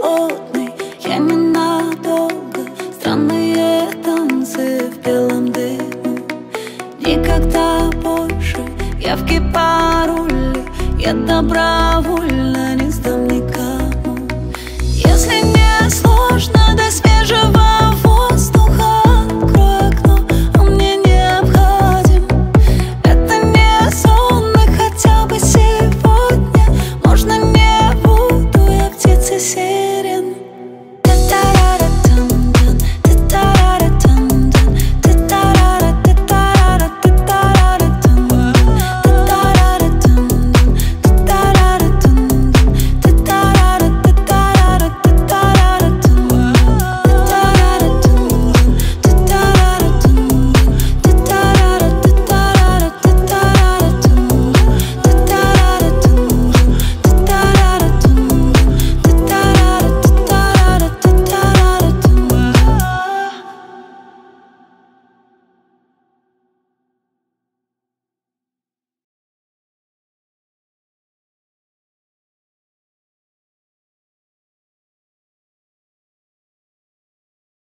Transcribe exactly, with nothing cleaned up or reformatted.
холодный, я ненадолго. Странные танцы в белом дыму. Никогда больше явки пароли я добровольно не сдам никому. Если не сложно, дай свежего воздуха, открой окно, он мне необходим. Это не сон, и хотя бы сегодня можно не буду я птицей сеять.